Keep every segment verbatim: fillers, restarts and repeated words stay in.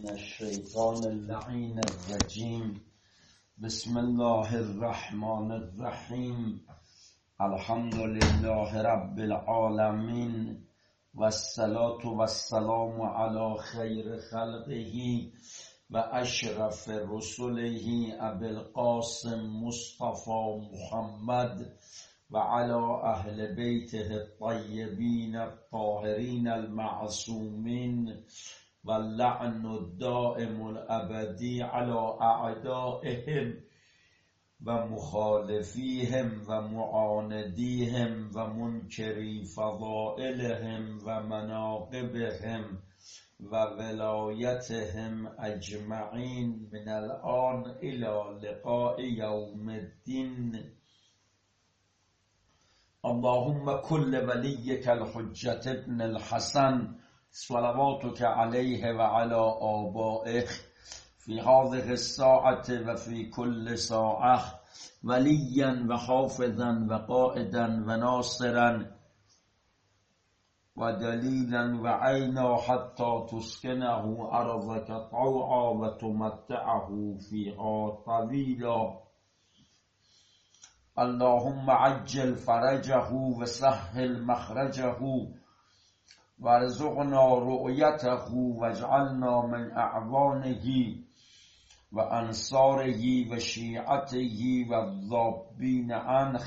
من الشیطان اللعین الرجیم. بسم الله الرحمن الرحیم. الحمد لله رب العالمین و الصلاة و السلام علی خیر خلقه و اشرف رسله ابی القاسم مصطفى محمد و علی اهل بیته الطیبین الطاهرین المعصومین و اللعن الدائم الابدی علی اعدائهم و مخالفیهم و معاندیهم و منکری فضائلهم و مناقبهم و ولایتهم اجمعین من الان الى لقاء یوم الدین. اللهم كل وليك الحجة ابن الحسن صلواتك عليه وعلى آبائه في هذه الساعة وفي كل ساعة وليا وحافظا وقائدا وناصرا ودليلا وعينا حتى تسكنه أرضك طوعا وتمتعه فيها طويلا. اللهم عجل فرجه وسهل مخرجه وارزقنا رؤيته واجعلنا من أعوانه وأنصاره وشيعته والضابين عنه.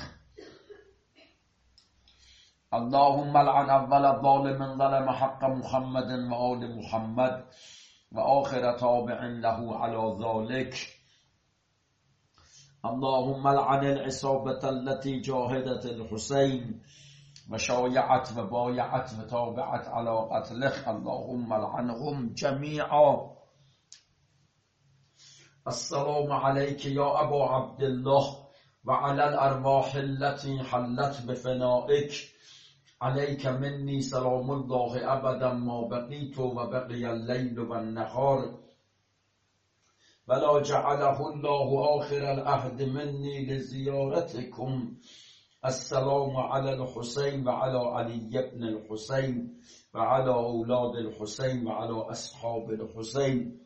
اللهم لعن أول ظالم ظلم حق محمد وآل محمد وآخر تابع له على ذلك. اللهم لعن العصابة التي جاهدت الحسين وشايعت وبايعت وتابعت على قتله. اللهم لعنهم جميعا. السلام عليك يا أبا عبد الله وعلى الأرواح التي حلت بفنائك. عليك مني سلام الله أبدا ما بقيت وبقي الليل والنهار ولا جعله الله آخر العهد مني لزيارتكم. السلام على الحسين وعلى علي بن الحسين وعلى أولاد الحسين وعلى أصحاب الحسين.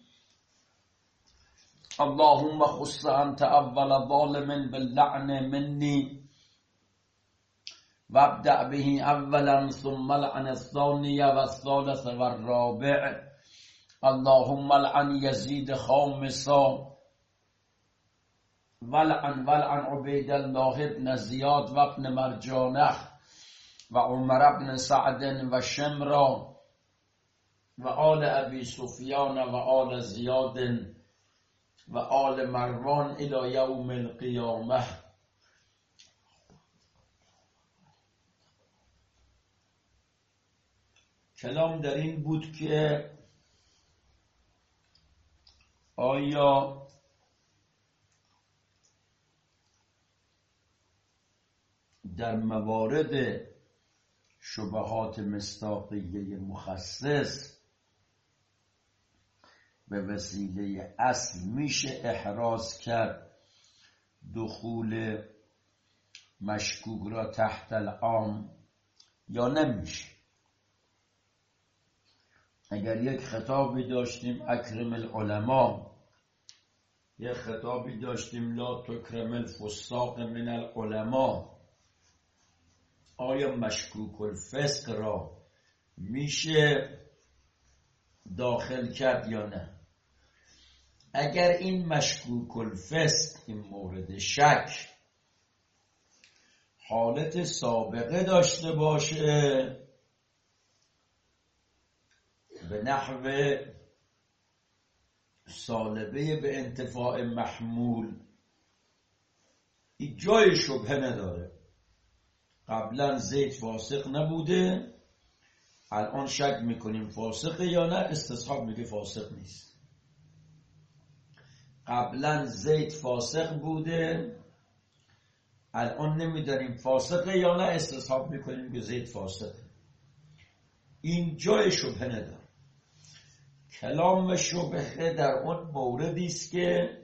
اللهم خص أنت أول ظالم باللعن مني وابدأ به أولا ثم لعن الثاني والثالث والرابع. اللهم لعن يزيد خامسا ولعن ولعن عبيد الله بن زياد وابن مرجانه وعمر بن سعد وشمرا وآل أبي سفيان وآل زياد وآل مروان إلى يوم القيامة. کلام در این بود که آیا در موارد شبهات مصداقیه مخصص به وسیله اصل میشه احراز کرد دخول مشکوک را تحت العام یا نمیشه؟ اگر یک خطابی داشتیم اکرم العلماء، یک خطابی داشتیم لا تکرم الفساق من العلماء، آیا مشکوک الفسق را میشه داخل کرد یا نه؟ اگر این مشکوک الفسق، این مورد شک، حالت سابقه داشته باشه به نحو سالبه به انتفاع محمول، این جای شبهه نداره. قبلا زید فاسق نبوده، الان شک میکنیم فاسقه یا نه، استصحاب میگه فاسق نیست. قبلا زید فاسق بوده، الان نمیدانیم فاسقه یا نه، استصحاب میکنیم که زید فاسقه. این جای شبهه نداره. کلام شبهه در اون موردی است که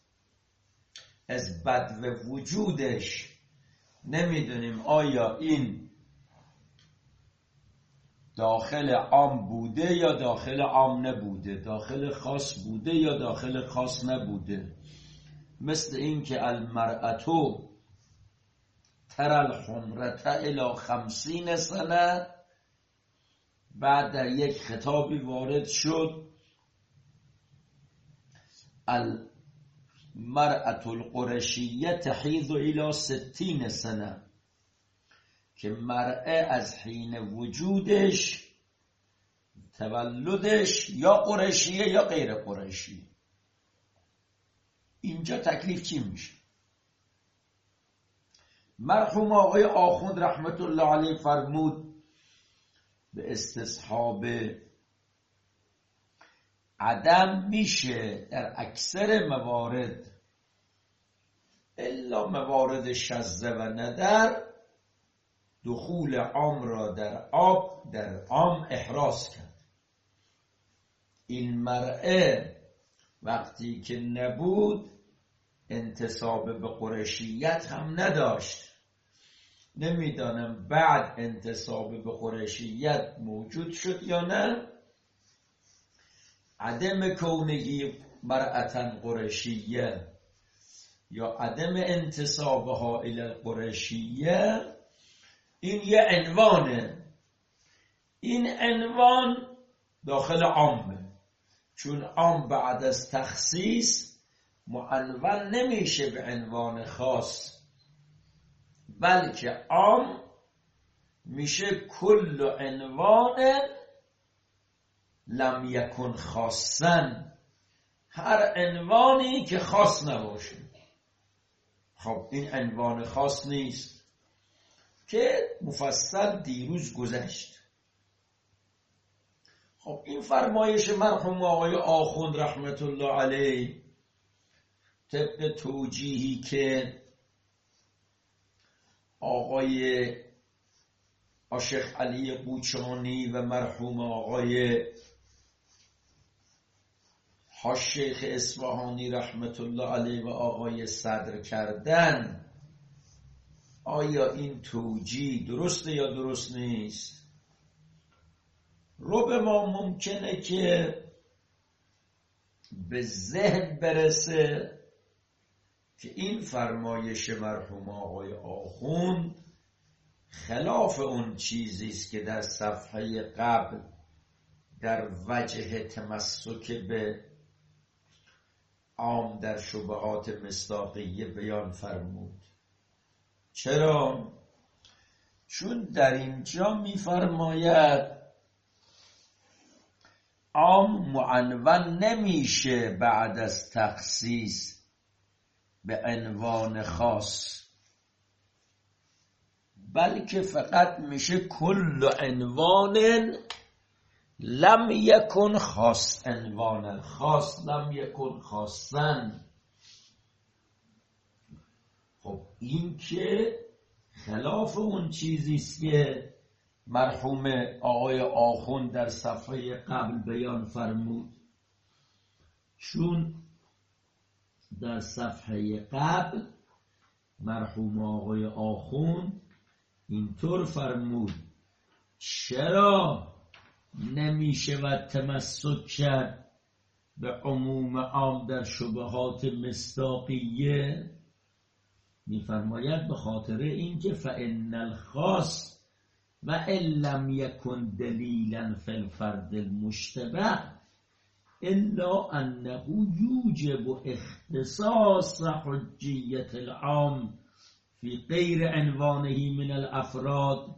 از بدو وجودش نمیدونیم آیا این داخل عام بوده یا داخل عام نبوده، داخل خاص بوده یا داخل خاص نبوده. مثل این که المرأتو تر الحمرة الی خمسین سنه، بعد در یک خطابی وارد شد المرأة القرشیه تحیض الی ستین سنه، که مرأه از حین وجودش تولدش یا قرشیه یا غیر قرشی. اینجا تکلیف چی میشه؟ مرحوم آقای آخوند رحمت الله علیه فرمود به استصحاب عدم میشه در اکثر موارد الا موارد شذ و ندر دخول عام را در آب در عام احراز کرد. این مرأه وقتی که نبود انتساب به قریشیت هم نداشت. نمیدانم بعد انتساب به قریشیت موجود شد یا نه. عدم کونهی مرأة قریشیه یا عدم انتسابها الی القریشیه، این یه عنوانه. این عنوان داخل عامه، چون عام بعد از تخصیص معنون نمیشه به عنوان خاص، بلکه عام میشه کل عنوان لم یکن خاصا، هر عنوانی که خاص نباشه. خب این عنوان خاص نیست که مفصل دیروز گذشت. خب این فرمایش مرحوم آقای آخوند رحمت الله علیه طبق توجیهی که آقای شیخ علی قوچانی و مرحوم آقای شیخ اصفهانی رحمت الله علیه و آقای صدر کردن، آیا این توجیه درسته یا درست نیست؟ رو به ما ممکنه که به ذهن برسه که این فرمایش مرحوم آقای آخوند خلاف اون چیزی است که در صفحه قبل در وجه تمسک به عام در شبهات مصداقیه بیان فرمود. چرا؟ چون در اینجا می‌فرماید عام معنون نمیشه بعد از تخصیص به عنوان خاص، بلکه فقط میشه کل عنوان لم یکن خاص عنوان خاص لم یکن خاصا. خب این که خلاف اون چیزی است که مرحوم آقای آخوند در صفحه قبل بیان فرمود. چون در صفحه قبل مرحوم آقای آخوند اینطور فرمود چرا نمیشه و تمسک کرد به عموم عام در شبهات مصداقیه؟ میفرماید به خاطر اینکه فإن الخاص و ان لم یکن دلیلا فی الفرد المشتبه الا انه یوجب اختصاص حجیت العام فی غیر عنوانه من الافراد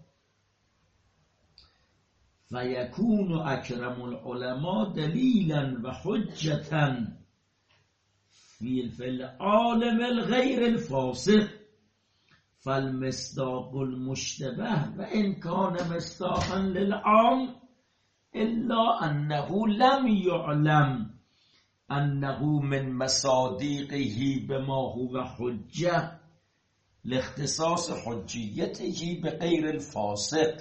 فیکون اکرم العلماء دلیلا و حجتا فی العالم الغیر الفاسق فالمصداق المشتبه و ان کان مصداقا للعام الا انه لم يعلم انه من مصادیقه بما هو حجه لاختصاص حجیته به غیر الفاسق.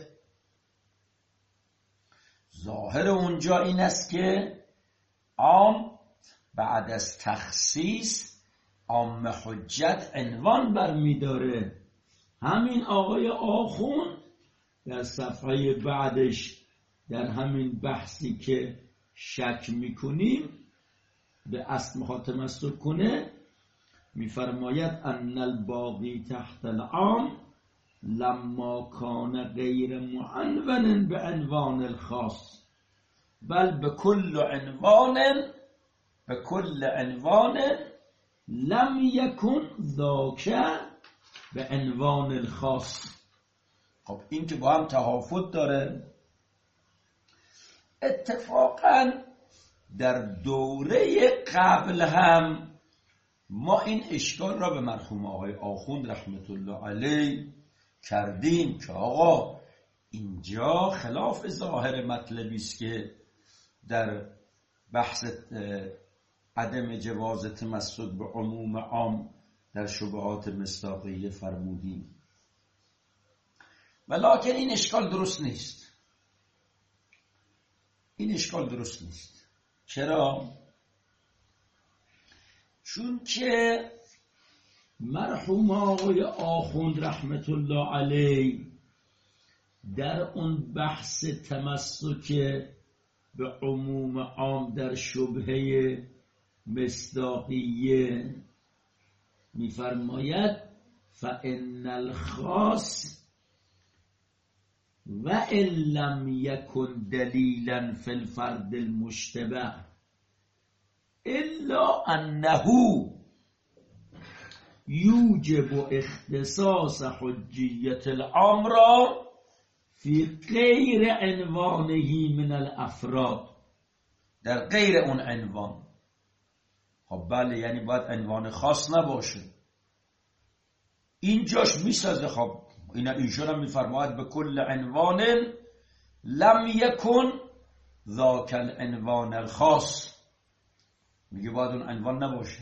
ظاهر اونجا این است که عام بعد از تخصیص عام حجت عنوان برمیداره. همین آقای آخوند در صفحه بعدش در همین بحثی که شک میکنیم به اصل میخواد تمسک کنه، میفرماید ان الباقی تحت العام لما کان غیر معنون به عنوان الخاص بل به کل عنوان به کل عنوان لم یکن ذاک به عنوان الخاص. خب این که با هم تهافت داره. اتفاقا در دوره قبل هم ما این اشکال را به مرحوم آقای آخوند رحمت الله علیه کردیم که آقا اینجا خلاف ظاهر مطلبی است که در بحث عدم جواز تمسک به عموم عام در شبهات مصداقیه فرمودیم، ولکن این اشکال درست نیست. این اشکال درست نیست. چرا؟ چون که مرحوم آقای آخوند رحمت الله علیه در اون بحث تمسک به عموم عام در شبهه مصداقیه میفرماید فإن الخاص و ان لم یکن دلیلا فی الفرد المشتبه الا انه یوجب اختصاص حجیت العام را فی غیر عنوانه من الافراد، در غیر اون عنوان. خب بله، یعنی باید عنوان خاص نباشه. اینجاش میسازه. خب اینا ایشون هم میفرماید به کل عنوان لم یکن ذاک العنوان الخاص، میگه باید اون عنوان نباشه.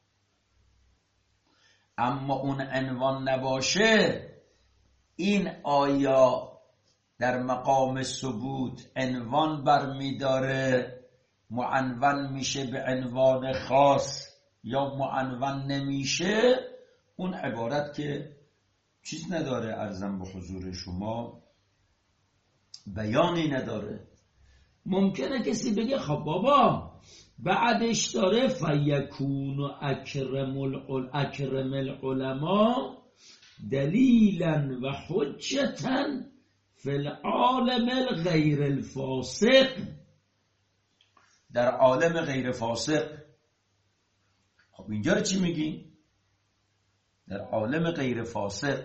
اما اون عنوان نباشه، این آیا در مقام ثبوت عنوان برمیداره معنون میشه به عنوان خاص یا معنون نمیشه؟ اون عبارت که چیز نداره، عرضم به حضور شما بیانی نداره. ممکنه کسی بگه خب بابا بعدش داره فیکون اکرم اکرم العلماء دلیلا و حجتا فی العالم غیر الفاسق، در عالم غیر فاسق. خب اینجا رو چی میگی؟ در عالم غیر فاسق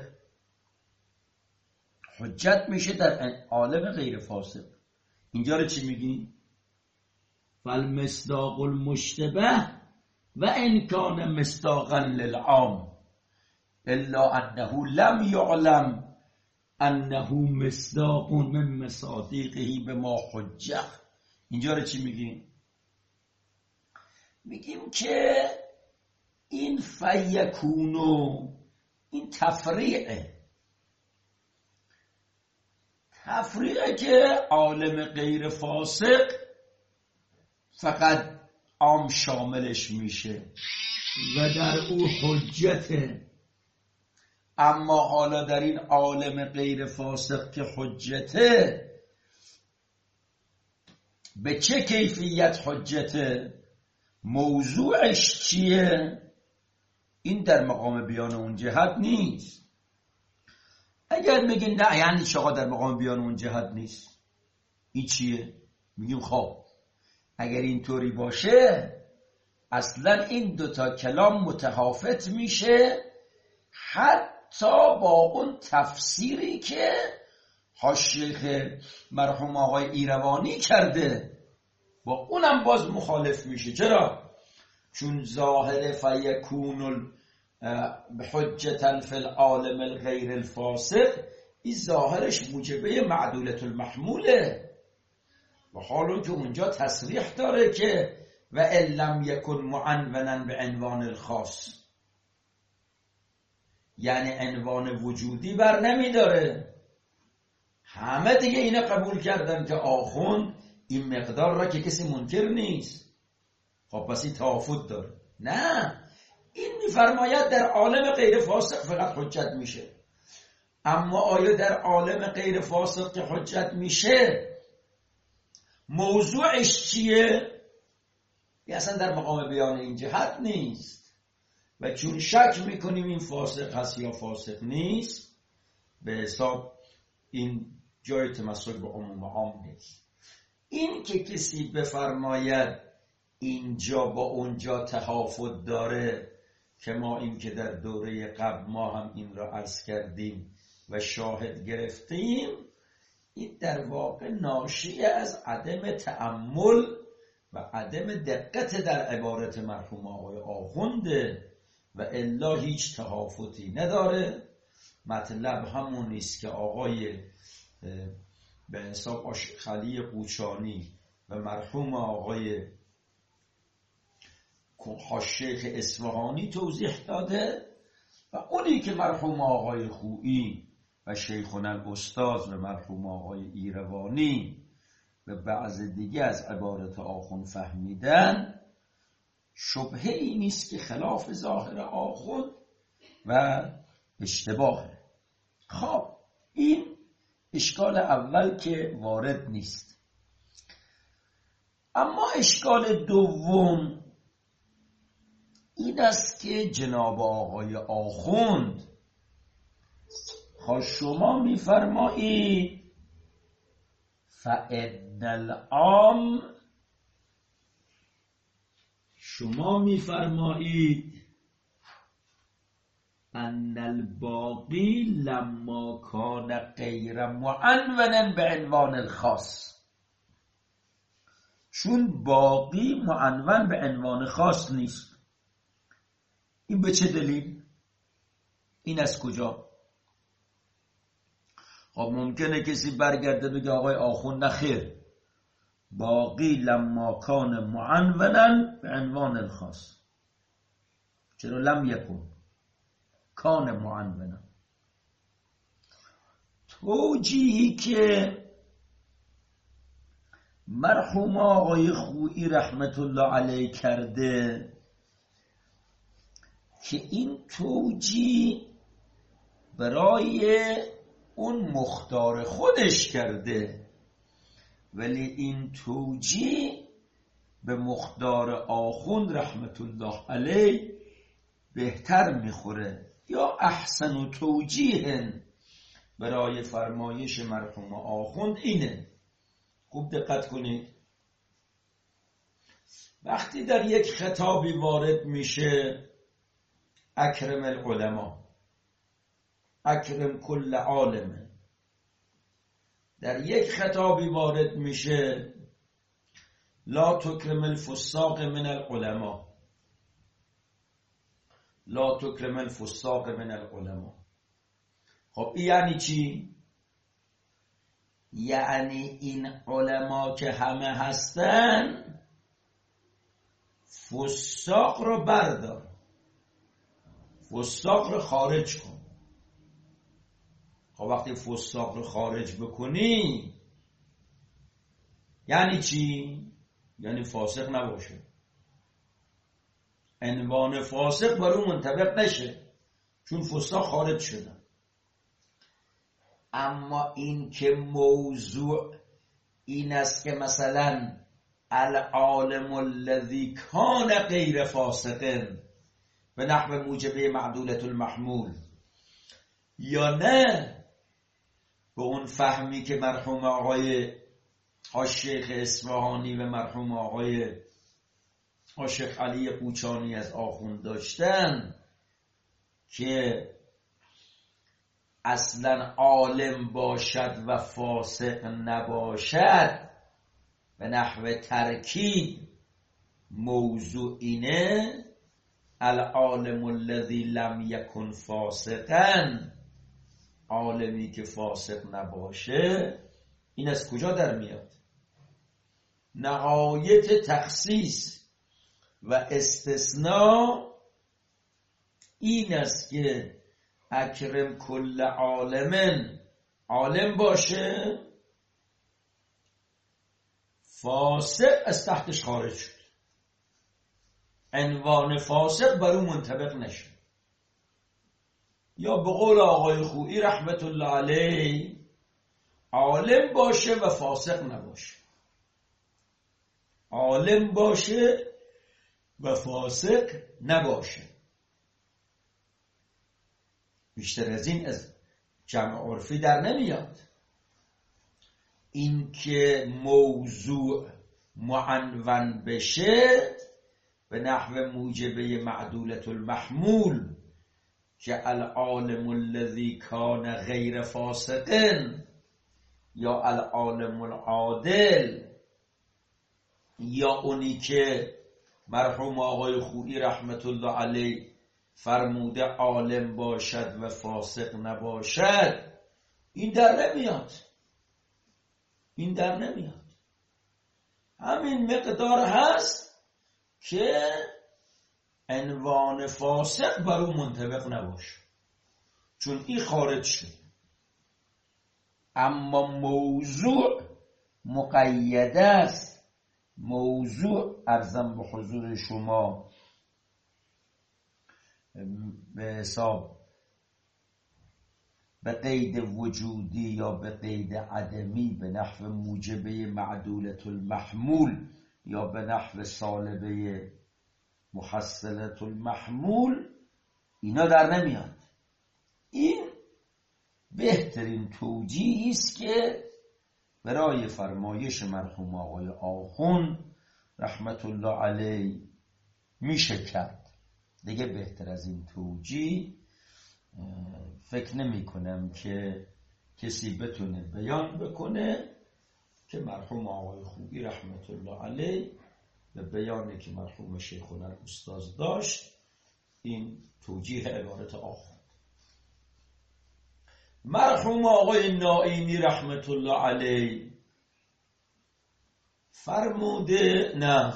حجت میشه در عالم غیر فاسق. اینجا رو چی میگی؟ فالمصداق المشتبه و ان کان مصداقا للعام الا انه لم یعلم انه مصداق من مصادیقه بما حجه. اینجا رو چی میگیم؟ میگیم که این فیکونو، این تفریعه تفریعه که عالم غیر فاسق فقط عام شاملش میشه و در او حجته. اما حالا در این عالم غیر فاسق که حجته، به چه کیفیت حجته؟ موضوعش چیه؟ این در مقام بیان اون جهت نیست. اگر میگین نه یعنی چقدر در مقام بیان اون جهت نیست، این چیه؟ میگیم خب اگر اینطوری باشه اصلا این دوتا کلام متحافظ میشه، حتی با اون تفسیری که حاشیه مرحوم آقای ایروانی کرده با اونم باز مخالف میشه. چرا؟ چون ظاهر فیکون حجتا فی العالم الغیر الفاسق، این ظاهرش موجبه معدولت المحموله، و حالا که اونجا تصریح داره که و ان لم یکن معنونا به عنوان الخاص، یعنی عنوان وجودی بر نمیداره. همه دیگه اینه قبول کردن که آخوند این مقدار را که کسی منکر نیست. خب پس این تفاوت داره. نه، این میفرماید در عالم غیر فاسق فقط حجت میشه. اما آیا در عالم غیر فاسق که حجت میشه موضوعش چیه؟ اصلا در مقام بیان این جهت نیست و چون شک میکنیم این فاسق هست یا فاسق نیست، به حساب این جای تمسک به عموم عام نیست. این که کسی بفرماید اینجا با اونجا تفاوت داره، که ما این که در دوره قبل ما هم این را عرض کردیم و شاهد گرفتیم، این در واقع ناشی از عدم تأمل و عدم دقت در عبارت مرحوم آقای آخونده و الا هیچ تفاوتی نداره. مطلب همون نیست که آقای به حساب خلی قوچانی و مرحوم آقای شیخ اصفهانی توضیح داده و اونی که مرحوم آقای خویی و شیخنا الاستاذ و مرحوم آقای ایروانی و بعض دیگه از عبارت آخوند فهمیدن، شبهه ای نیست که خلاف ظاهر آخوند و اشتباهه. خب این اشکال اول که وارد نیست. اما اشکال دوم این است که جناب آقای آخوند خب شما میفرمایید فإن العام، شما میفرمایید ان الباقی لما کان غیر معنون به عنوان الخاص، چون باقی معنون به عنوان خاص نیست. این به چه دلیل؟ این از کجا؟ خب ممکنه کسی برگرده بگه آقای آخوند نخیر، باقی لما کان معنونا به عنوان الخاص. چرا لم یکن کان معنونا؟ توجیهی که مرحوم آقای خویی رحمت الله علیه کرده که این توجیه برای اون مختار خودش کرده، ولی این توجیه به مختار آخوند رحمت الله علیه بهتر میخوره، یا احسن و توجیه برای فرمایش مرحوم آخوند اینه. خوب دقت کنید، وقتی در یک خطابی وارد میشه اکرم العلماء، اکرم کل عالم، در یک خطابی وارد میشه لا تکرم الفساق من العلماء، لا تکرم الفساق من العلماء. خب این یعنی چی؟ یعنی این علما که همه هستن فساق رو بردار، فساق رو خارج کن. خب وقتی فساق رو خارج بکنی یعنی چی؟ یعنی فاسق نباشه، عنوان فاسق بر اون منطبق نشه، چون فساق خارج شدن. اما این که موضوع این است که مثلا العالم الذی کان غیر فاسق به نحو موجبه معدولة المحمول، یا نه به اون فهمی که مرحوم آقای شیخ اصفهانی و مرحوم آقای شیخ علی قوچانی از آخوند داشتن که اصلا عالم باشد و فاسق نباشد، به نحو ترکیب موضوع اینه العالم الذی لم یکن فاسقا، عالمی که فاسق نباشه. این از کجا در میاد؟ نهایت تخصیص و استثناء این است که اکرم کل عالمن، عالم باشه، فاسق از تحتش خارج شد، عنوان فاسق بر اون منطبق نشه. یا به قول آقای خویی رحمت الله علیه عالم باشه و فاسق نباشه. عالم باشه و فاسق نباشه. بیشتر از این از جمع عرفی در نمیاد. این که موضوع معنون بشه به نحو موجبه معدولة المحمول که العالم الذی کان غیر فاسق یا العالم العادل، یا اونی که مرحوم آقای خویی رحمت الله علیه فرموده عالم باشد و فاسق نباشد، این در نمیاد. این در نمیاد. همین مقدار هست که عنوان فاسق بر اون منطبق نباشه، چون این خارج شد. اما موضوع مقید است. موضوع ارزم به حضور شما به حساب به قید وجودی یا به قید عدمی به نحو موجبه معدولة المحمول یا به نحو سالبه محصلة المحمول اینا در نمیاد. این بهترین توجیهی است که برای فرمایش مرحوم آقای آخوند رحمت الله علیه میشه کرد. دیگه بهتر از این توجیه فکر نمی کنم که کسی بتونه بیان بکنه که مرحوم آقای خویی رحمت الله علیه به بیانی که مرحوم شیخنا الاستاذ داشت این توجیه عبارت آخوند. مرحوم آقای نائینی رحمت الله علیه فرموده نه،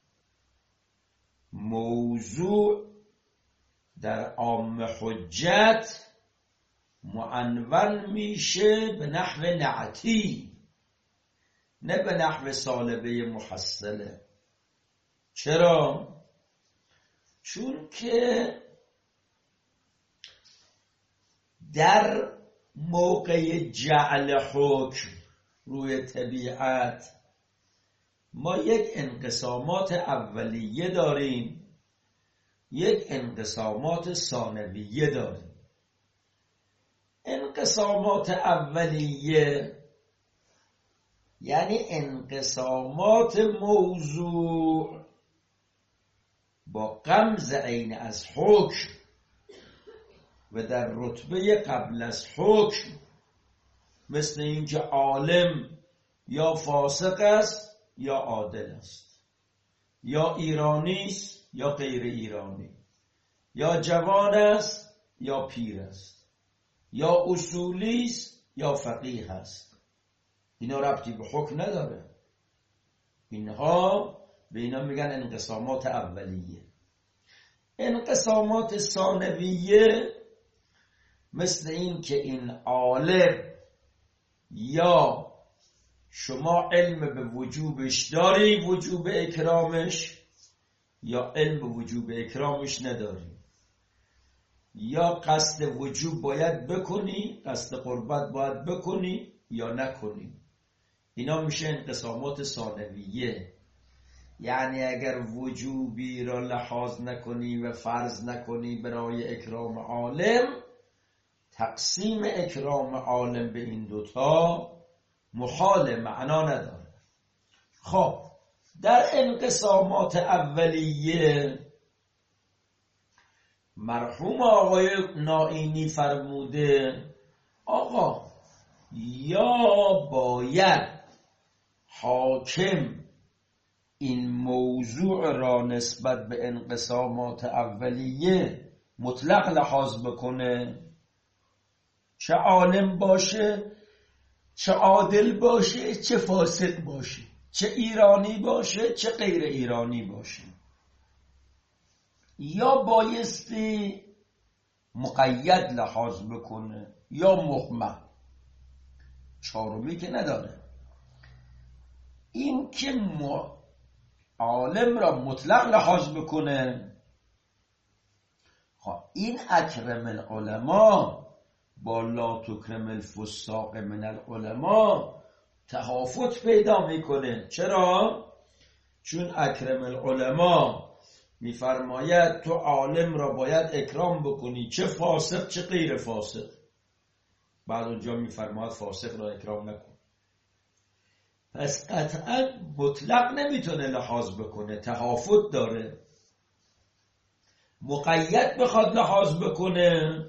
موضوع در عام حجت معنون میشه به نحو نعتی، نه به نحو سالبه محصله. چرا؟ چون که در موقع جعل حکم روی طبیعت ما یک انقسامات اولیه داریم، یک انقسامات ثانویه داریم. انقسامات اولیه یعنی انقسامات موضوع با غمز عین از حکم و در رتبه قبل از حکم، مثل اینکه عالم یا فاسق است یا عادل است، یا ایرانی است یا غیر ایرانی، یا جوان است یا پیر است، یا اصولی است یا فقیه است. اینا ربطی به حکم نداره. اینها به اینا میگن انقسامات اولیه. انقسامات ثانویه مثل این که این عالم یا شما علم به وجوبش داری، وجوب اکرامش، یا علم به وجوب اکرامش نداری، یا قصد وجوب باید بکنی، قصد قربت باید بکنی یا نکنی. اینا میشه انقسامات ثانویه. یعنی اگر وجوبی را لحاظ نکنی و فرض نکنی برای اکرام عالم، تقسیم اکرام عالم به این دوتا محال، معنا نداره. خب در انقسامات اولیه مرحوم آقای نائینی فرموده آقا یا باید حاکم این موضوع را نسبت به انقسامات اولیه مطلق لحاظ بکنه، چه عالم باشه، چه عادل باشه، چه فاسق باشه، چه ایرانی باشه، چه غیر ایرانی باشه، یا بایستی مقید لحاظ بکنه یا مهمل. چهارمی که نداره. این که عالم را مطلق لحاظ بکنه، خب این اکرم العلماء با لا تکرم الفساق من العلماء تهافت پیدا میکنه. چرا؟ چون اکرم العلماء میفرماید تو عالم را باید اکرام بکنی، چه فاسق چه غیر فاسق. بعد اونجا میفرماید فاسق را اکرام نکن. پس قطعا مطلق نمیتونه لحاظ بکنه، تهافت داره. مقید بخواد لحاظ بکنه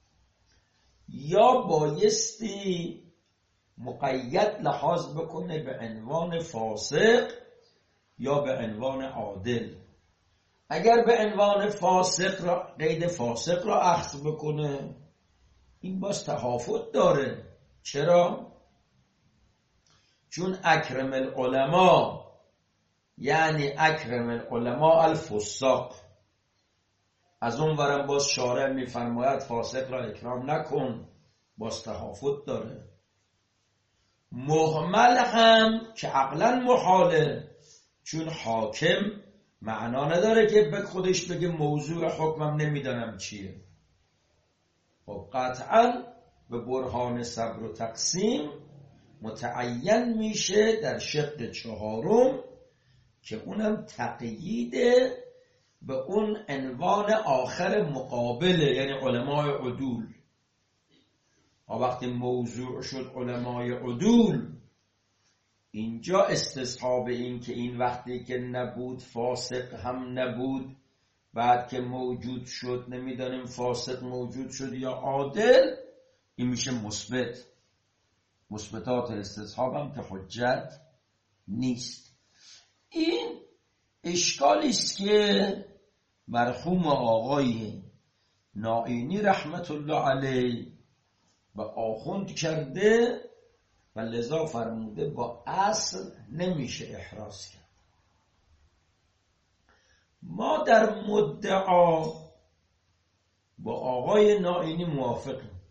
یا بایستی مقید لحاظ بکنه به عنوان فاسق یا به عنوان عادل. اگر به عنوان فاسق را قید فاسق را اخذ بکنه این باز تهافت داره. چرا؟ چون اکرم العلماء یعنی اکرم العلماء الفساق، از اون ورم باز شارع میفرماید فاسق را اکرام نکن، باز تهافت داره. مهمل هم که عقلا محاله، چون حاکم معنا نداره که به خودش بگه موضوع حکمم نمیدانم چیه. خب قطعا به برهان صبر و تقسیم متعین میشه در شق چهارم که اونم تقیید به اون عنوان آخر مقابله، یعنی علمای عدول. و وقتی موضوع شد علمای عدول، اینجا استصحاب این که این وقتی که نبود فاسق هم نبود، بعد که موجود شد نمیدانیم فاسق موجود شد یا عادل، این میشه مثبت. مثبتات استصحاب هم که حجت نیست. این اشکالی است که مرحوم آقای نائینی رحمت الله علیه و آخوند کرده و لذا فرموده با اصل نمیشه احراز کرد. ما در مدعا با آقای نائینی موافقیم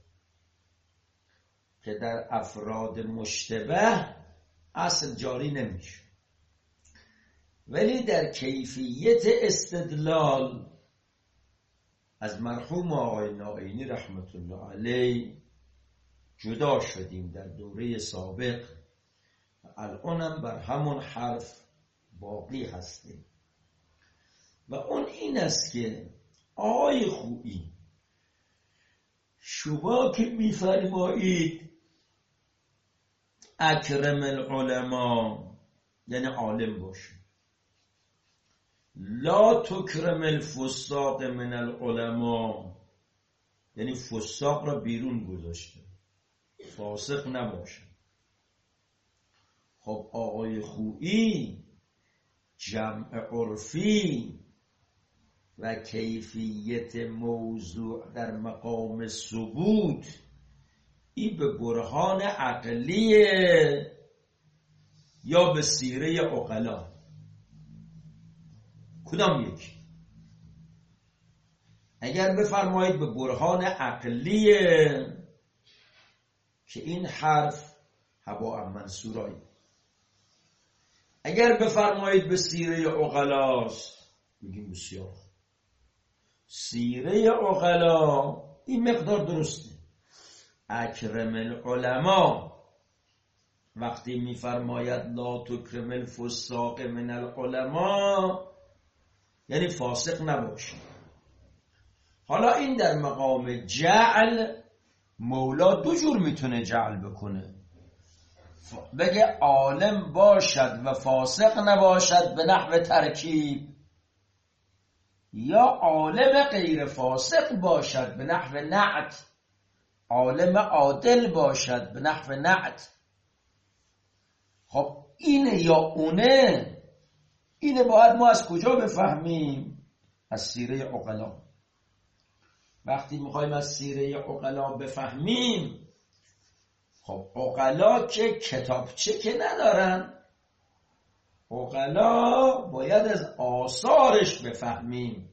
که در افراد مشتبه اصل جاری نمیشه، ولی در کیفیت استدلال از مرحوم آقای نائینی رحمت الله علیه جدا شدیم در دوره سابق و الانم بر همون حرف باقی هستیم و اون این است که آقای خویی شما که می‌فرمایید اکرم العلماء یعنی عالم باشه، لا تکرم الفساق من العلماء یعنی فساق را بیرون گذاشته، فاسق نباشه. خب آقای خویی جمع عرفی و کیفیت موضوع در مقام ثبوت این به برهان عقلیه یا به سیره عقلا؟ کدام یک؟ اگر بفرمایید به برهان عقلیه که این حرف هوا منصورایی، اگر بفرمایید به سیره عقلاست میگیم بسیار. سیره عقلا این مقدار درسته. اکرم العلماء وقتی میفرماید لا تکرم الفساق من العلماء یعنی فاسق نباشه. حالا این در مقام جعل مولا دو جور میتونه جعل بکنه، بگه عالم باشد و فاسق نباشد به نحو ترکیب، یا عالم غیر فاسق باشد به نحو نعت، عالم عادل باشد به نحو نعت. خب اینه یا اونه؟ اینه باید ما از کجا بفهمیم؟ از سیره عقلا. وقتی میخوایم از سیره عقلا بفهمیم، خب عقلا که کتابچه که ندارن، عقلا باید از آثارش بفهمیم.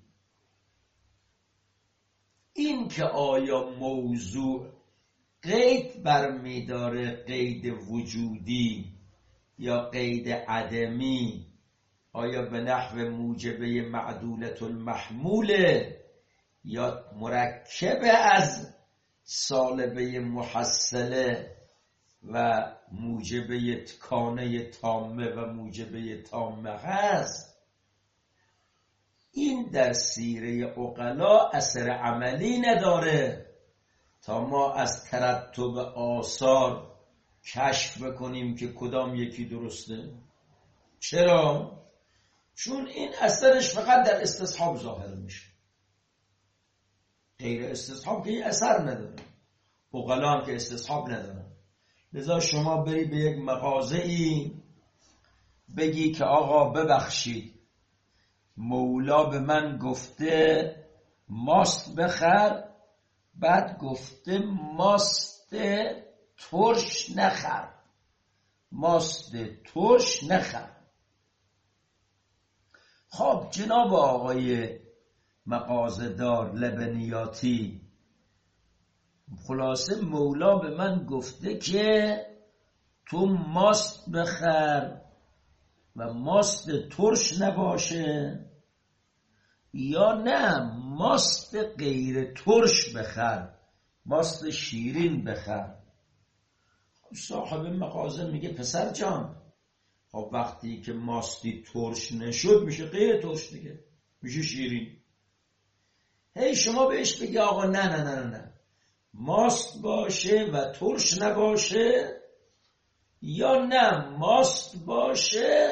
این که آیا موضوع قید برمیداره، قید وجودی یا قید عدمی، آیا به نحو موجبه معدولت المحموله یا مرکب از سالبه محصله و موجبه کانه تامه و موجبه تامه هست، این در سیره عقلا اثر عملی نداره تا ما از ترتب آثار کشف بکنیم که کدام یکی درسته. چرا؟ چون این اثرش فقط در استصحاب ظاهر میشه، غیر استصحاب که این اثر نداره. عقلا هم که استصحاب نداره. لذا شما بری به یک مغازه‌ای بگی که آقا ببخشید مولا به من گفته ماست بخر، بعد گفته ماست ترش نخر، ماست ترش نخر. خب جناب آقای مغازه‌دار لبنیاتی، خلاصه مولا به من گفته که تو ماست بخر و ماست ترش نباشه، یا نه ماست غیر ترش بخر، ماست شیرین بخر. صاحب مغازه میگه پسر جان، خب وقتی که ماستی ترش نشد میشه غیر ترش دیگه، میشه شیرین. هی شما بهش بگی آقا نه نه نه نه ماست باشه و ترش نباشه، یا نه ماست باشه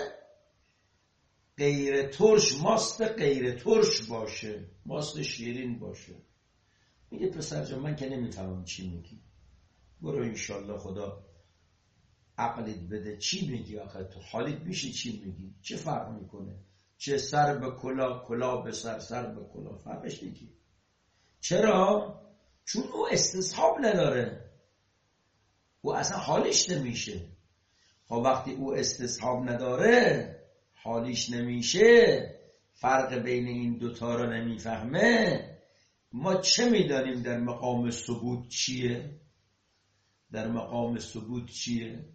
غیر ترش، ماست غیر ترش باشه، ماست شیرین باشه. میگه پسر جان من که نمیفهمم چی میگی، برو انشالله خدا عقلت بده. چی میگی آخه تو؟ حالیت میشه چی میگی؟ چه فرق میکنه؟ چه سر به کلا، کلا به سر، سر به کلا، فرقش میگی؟ چرا؟ چون او استصحاب نداره، او اصلا حالیش نمیشه. خب وقتی او استصحاب نداره، حالیش نمیشه، فرق بین این دوتا رو نمیفهمه، ما چه میدانیم در مقام ثبوت چیه؟ در مقام ثبوت چیه؟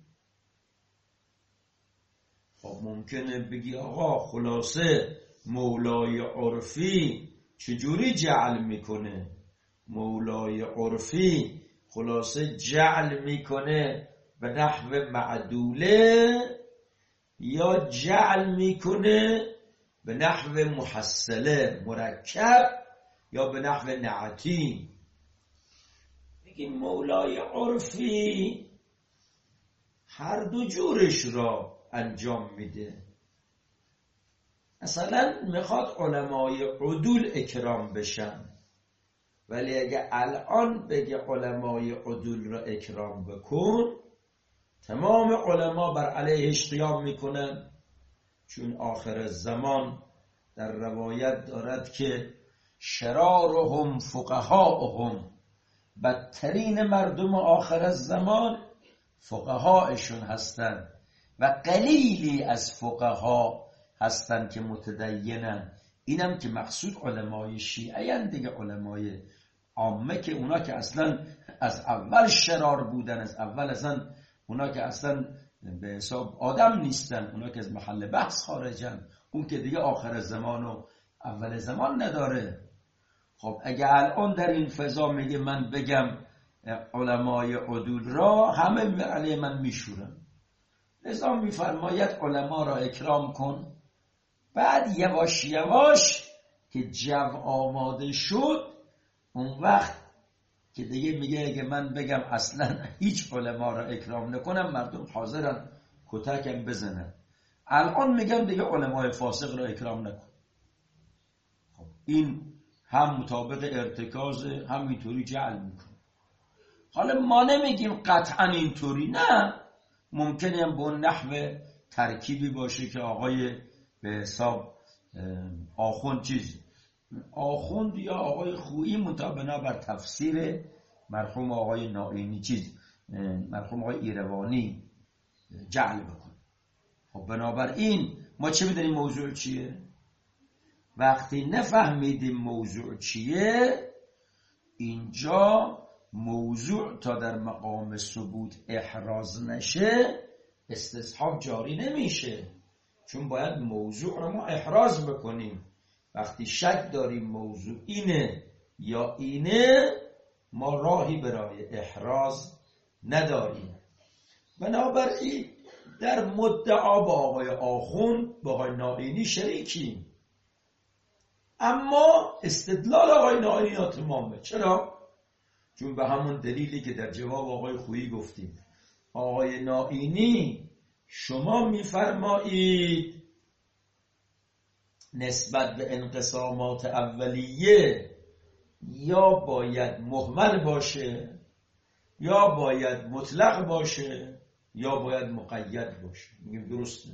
خب ممکنه بگی آقا خلاصه مولای عرفی چجوری جعل میکنه؟ مولای عرفی خلاصه جعل میکنه به نحو معدوله یا جعل میکنه به نحو محصله مرکب یا به نحو نعتی. میگیم مولای عرفی هر دو جورش را انجام میده. مثلا میخواد علمای عدول اکرام بشن، ولی اگه الان بگه علمای عدول را اکرام بکن، تمام علما بر علیهش قیام میکنن، چون آخر زمان در روایت دارد که شرارهم فقهاءهم، بدترین مردم آخر زمان فقهاءشون هستن و قلیلی از فقها هستن که متدینن. اینم که مقصود علمای شیعه هستند دیگه، علمای عامه که اونا که اصلا از اول شرار بودن، از اول اصلا اونا که اصلا به حساب آدم نیستن، اونا که از محل بحث خارجن، اون که دیگه آخر زمان و اول زمان نداره. خب اگه الان در این فضا میگه من بگم علمای عدول را، همه علیه من میشورن. لذا میفرماید علما را اکرام کن، بعد یواش یواش که جو آماده شد، اون وقت که دیگه میگه اگه من بگم اصلا هیچ علما را اکرام نکنم، مردم حاضرن کتکم بزنن. الان میگم دیگه علمای فاسق را اکرام نکن. خب این هم مطابق ارتکاز، هم اینطوری جعل میکنه. حالا ما نمیگیم قطعا اینطوری، نه، ممکنه هم با نحو ترکیبی باشه که آقای به حساب آخوند چیز آخوند یا آقای خویی مطابقا بر تفسیر مرحوم آقای نائینی چیز مرحوم آقای ایروانی جعل بکن. خب بنابراین ما چه میدونیم موضوع چیه؟ وقتی نفهمیدیم موضوع چیه، اینجا موضوع تا در مقام ثبوت احراز نشه استصحاب جاری نمیشه، چون باید موضوع رو ما احراز بکنیم. وقتی شک داریم موضوع اینه یا اینه، ما راهی برای احراز نداریم. بنابراین در مدعا با آقای آخوند با آقای نائینی شریکیم، اما استدلال آقای نائینی ناتمامه. چرا؟ چون به همون دلیلی که در جواب آقای خویی گفتیم، آقای نائینی شما میفرمایید نسبت به انقسامات اولیه یا باید مهمل باشه یا باید مطلق باشه یا باید مقید باشه. میگیم درسته،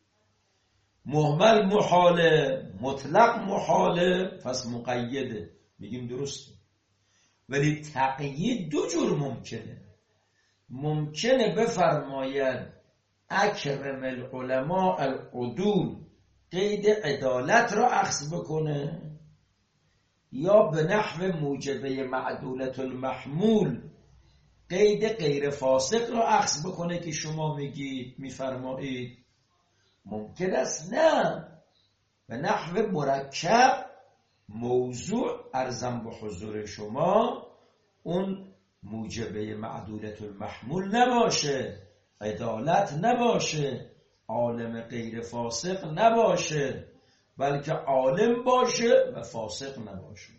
مهمل محاله، مطلق محاله، پس مقیده. میگیم درسته. ولی تقیید دو جور ممکنه. ممکنه بفرماید اکرم العلماء العدول، قید عدالت را اخذ بکنه، یا به نحو موجبه معدولت المحمول قید غیر فاسق را اخذ بکنه که شما میگید میفرمایید. ممکن است نه، به نحو مرکب موضوع ارزم به حضور شما اون موجبه معدولت المحمول نباشه، عدالت نباشه، عالم غیر فاسق نباشه، بلکه عالم باشه و فاسق نباشه.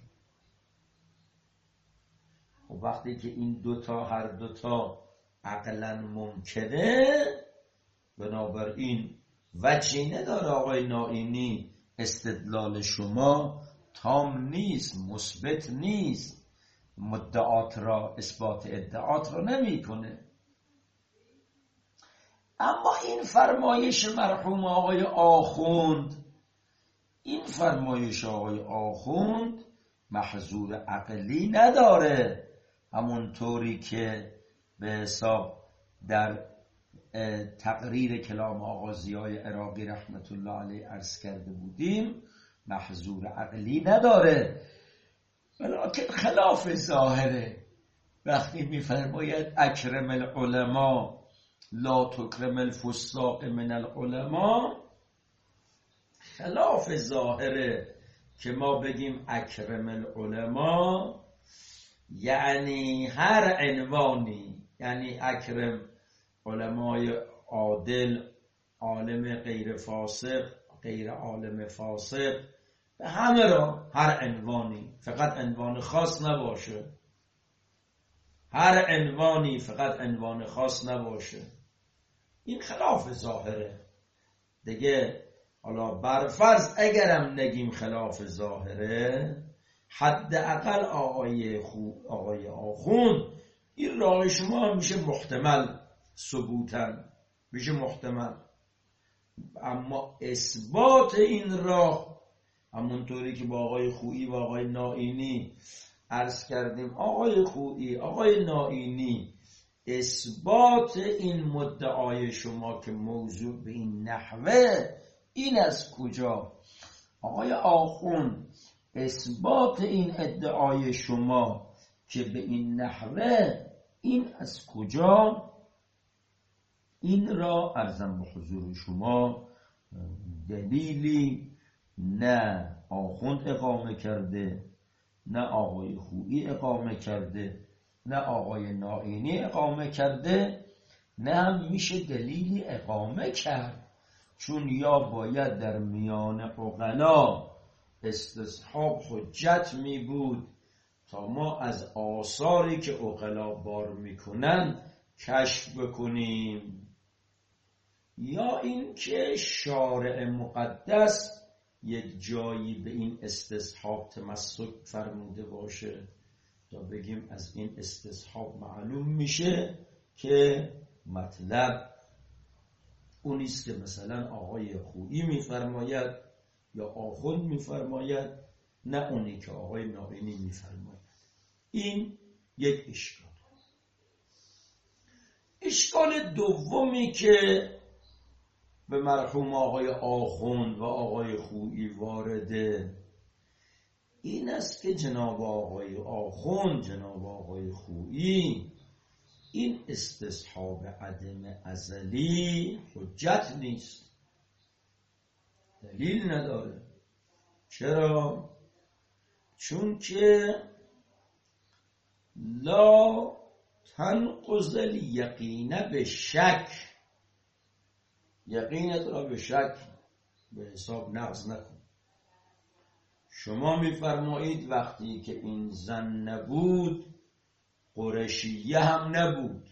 و وقتی که این دوتا هر دوتا عقلا ممکنه، بنابراین وجهی نداره آقای نائینی استدلال شما تام نیست، مثبت نیست، مدعات را اثبات ادعات را نمی کنه. اما این فرمایش مرحوم آقای آخوند، این فرمایش آقای آخوند محظور عقلی نداره، همونطوری که به حساب در تقریر کلام آقا ضیای عراقی رحمت الله علیه عرض کرده بودیم، محظور عقلی نداره، ولیکن خلاف ظاهره. وقتی میفرماید اکرم العلماء لا تکرم الفساق من العلماء، خلاف ظاهره که ما بگیم اکرم العلماء یعنی هر عنوانی، یعنی اکرم علمای عادل، عالم غیر فاسق، غیر عالم فاسق، به همه را، هر عنوانی، فقط عنوان خاص نباشه، هر عنوانی فقط عنوان خاص نباشه. این خلاف ظاهره دیگه. حالا برفرض اگرم نگیم خلاف ظاهره، حداقل آقای خو آقای آخوند این راه شما میشه محتمل، ثبوتن میشه محتمل، اما اثبات این راه همونطوری که با آقای خویی و آقای نائینی عرض کردیم، آقای خویی آقای نائینی اثبات این مدعای شما که موضوع به این نحوه، این از کجا؟ آقای آخوند اثبات این ادعای شما که به این نحوه، این از کجا؟ این را عرضم به حضور شما دلیلی نه آخوند اقامه کرده، نه آقای خویی اقامه کرده، نه آقای نائینی اقامه کرده، نه هم میشه دلیلی اقامه کرد. چون یا باید در میان عقلا استصحاب حجت می بود تا ما از آثاری که عقلا بار میکنن کشف بکنیم، یا اینکه شارع مقدس یک جایی به این استصحاب تمسک فرموده باشه تا بگیم از این استصحاب معلوم میشه که مطلب اونیست که مثلا آقای خویی میفرماید یا آخوند میفرماید، نه اونی که آقای نائینی میفرماید. این یک اشکال. اشکال دومی که به مرحوم آقای آخوند و آقای خویی وارده، این است که جناب آقای آخوند، جناب آقای خویی، این استصحاب عدم ازلی حجت نیست، دلیل نداره. چرا؟ چون که لا تنقض الیقین به شک، یقینت را به شک به حساب نقض نکن. شما میفرمایید وقتی که این زن نبود قرشیه هم نبود.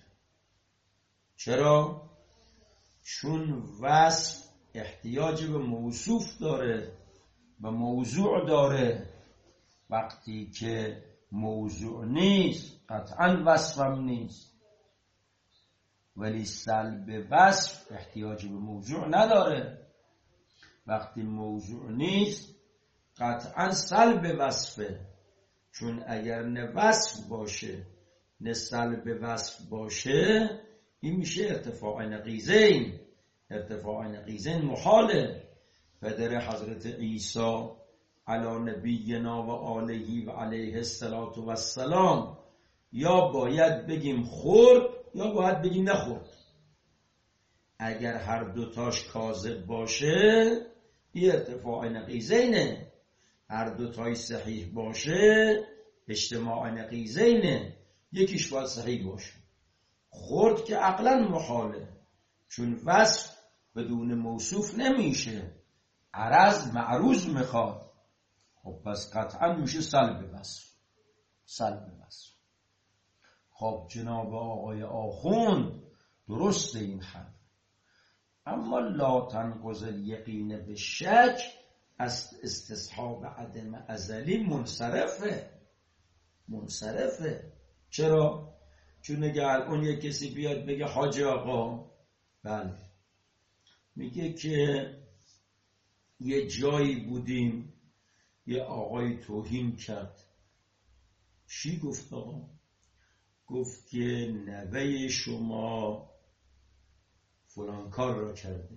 چرا؟ چون وصف احتیاج به موصوف داره و موضوع داره. وقتی که موضوع نیست قطعا وصفم نیست، ولی سلب وصف احتیاج به موضوع نداره. وقتی موضوع نیست قطعا سلب وصفه، چون اگر نه وصف باشه نه سلب وصف باشه این میشه ارتفاع نقیضین. ارتفاع نقیضین محاله. پدر حضرت عیسی علی نبینا و آله و علیه الصلاة و السلام یا باید بگیم خورد یا باید بگیم نخورد. اگر هر دوتاش کاذب باشه این ارتفاع نقیضینه، هر دوتای صحیح باشه اجتماع نقیضینه، یکیش باید صحیح باشه. خورد که عقلا محاله، چون وصف بدون موصوف نمیشه، عرض معروض میخواد. خب پس قطعا میشه سلب وصف. سلب وصف. خب جناب آقای آخوند درست این حرف، اما لا تنقض الیقین به شک از استصحاب عدم ازلی منصرفه. منصرفه. چرا؟ چون اگه الان یک کسی بیاد بگه حاج آقا، بله، میگه که یه جایی بودیم یه آقای توهین کرد. چی گفت آقا؟ گفت که نوه شما فلان کار را کرده.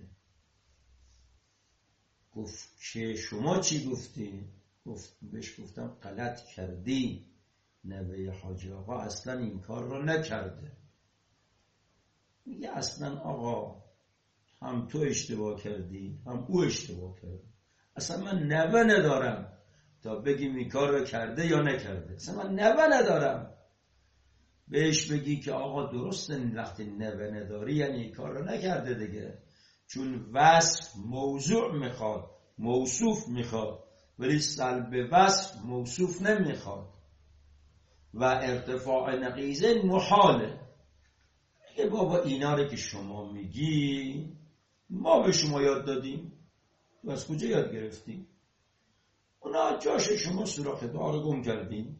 گفت که شما چی گفتی؟ گفت بهش گفتم غلط کردی، نوه حاج آقا اصلا این کار را نکرده. میگه اصلا آقا هم تو اشتباه کردی هم او اشتباه کرده، اصلا من نوه ندارم تا بگیم این کار را کرده یا نکرده. اصلا من نوه ندارم. بهش بگی که آقا درسته وقتی نوه نداری یعنی این کار را نکرده دیگه، چون وصف موضوع میخواد، موصوف میخواد، ولی سلب وصف موصوف نمیخواد و ارتفاع نقیضه محاله. اگه بابا اینا رو که شما میگی ما به شما یاد دادیم، تو از کجا یاد گرفتی؟ اونا جاش شما سوراخ دعا رو گم کردیم.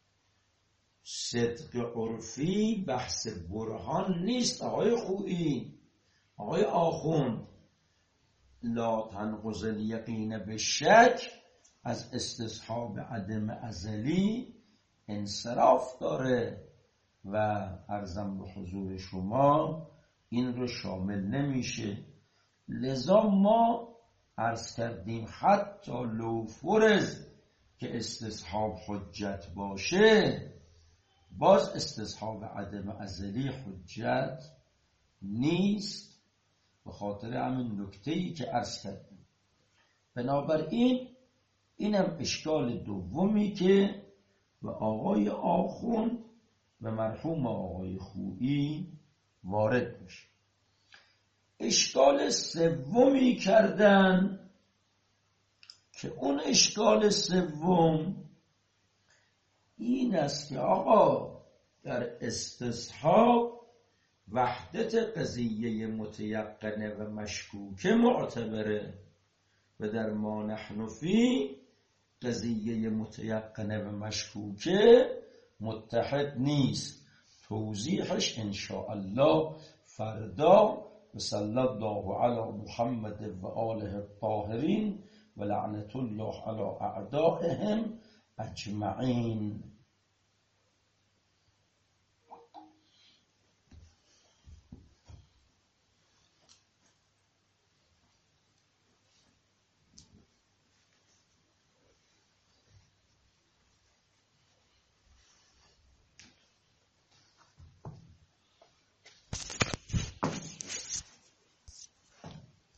صدق عرفی بحث برهان نیست آقای خویی، آقای آخوند. لا تنقض الیقین به شک از استصحاب عدم ازلی انصراف داره و عرضم به حضور شما این رو شامل نمیشه. لذا ما عرض کردیم حتی لو فرض که استصحاب حجت باشه باز استصحاب عدم ازلی حجت نیست، به خاطر همین نکته‌ای که عرض کردیم. بنابراین اینم اشکال دومی که به آقای آخوند و مرحوم آقای خویی وارد میشه. اشکال سومی کردن که اون اشکال سوم این است که آقا در استصحاب وحدت قضیه متیقنه و مشکوکه معتبره و در ما نحن فی قضیه متیقنه و مشکوکه متحد نیست. توضیحش انشاءالله فردا. و صلی الله علی محمد و آله الطاهرین و لعنت الله علی اعدائهم اجمعین.